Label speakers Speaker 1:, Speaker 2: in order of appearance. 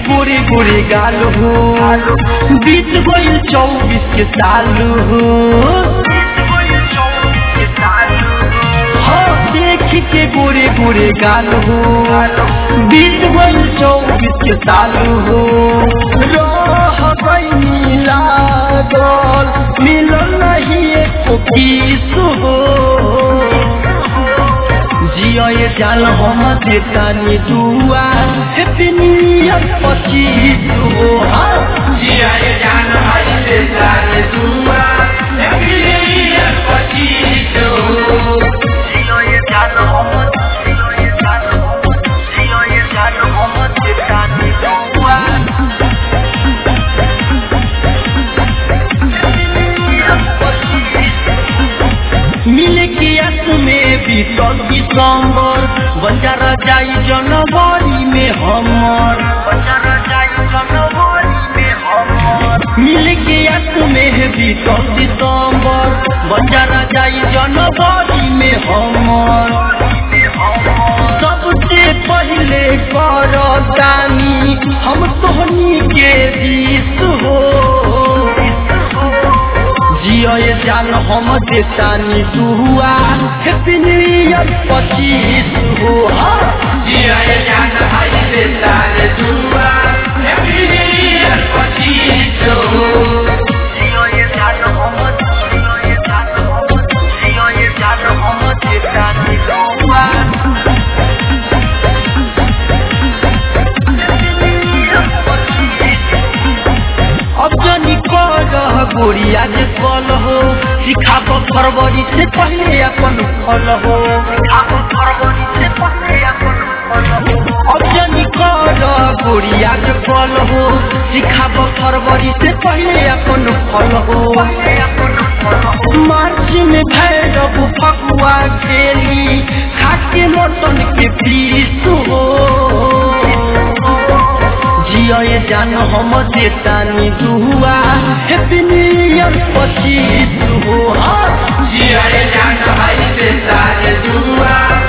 Speaker 1: गोरे गोरे गाल हो बीत गई 24 के साल हो हाँ देख के गोरे गोरे गाल हो बीत गई 24 के साल हो रह गई लागल मिलल नहीं एको किस हो जिया ये जान हम देतानी दुआ हैप्पी न्यू ईयर 25 हो
Speaker 2: जिया ये जान हम देतानी दुआ हैप्पी न्यू ईयर 25 हो
Speaker 1: जिया ये जान हम देतानी दुआ मिले के आस में बीतल दिसंबर बंजारा जाई जनवरी में हमर मिले के आस में बीतल दिसंबर बंजारा जाई जनवरी में हमर सबसे पहले करतानी हम तोहनी के दिस हो जिया ये जान हम देतानी दुआ हैप्पी न्यू ईयर 25 हो
Speaker 2: जिया ये जान हम देतानी दुआ हैप्पी न्यू ईयर 25 हो
Speaker 1: जिया ये जान हम देतानी दुआ अब जनी कह गोरिया जे कल हो सिखाब फरवरी से पहले अपन फल हो अब जनी कह गोरिया जे कल हो सिखाब फरवरी से पहले अपन फल हो मार्च में भैरव फकुआ खेली खाके मटन के पीस हो जिया ये जान हम देतानी दुआ हैप्पी न्यू ईयर 25 हो
Speaker 2: जिया ये जान हम देतानी दुआ